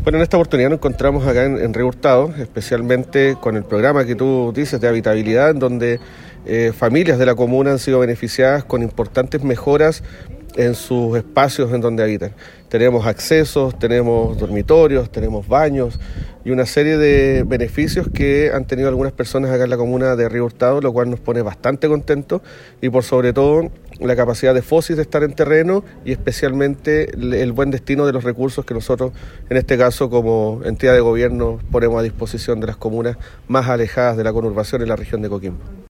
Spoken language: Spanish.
Bueno, en esta oportunidad nos encontramos acá en Río Hurtado, especialmente con el programa que tú dices de habitabilidad, en donde familias de la comuna han sido beneficiadas con importantes mejoras en sus espacios en donde habitan. Tenemos accesos, tenemos dormitorios, tenemos baños y una serie de beneficios que han tenido algunas personas acá en la comuna de Río Hurtado, lo cual nos pone bastante contentos y por sobre todo la capacidad de FOSIS de estar en terreno y especialmente el buen destino de los recursos que nosotros, en este caso como entidad de gobierno, ponemos a disposición de las comunas más alejadas de la conurbación en la región de Coquimbo.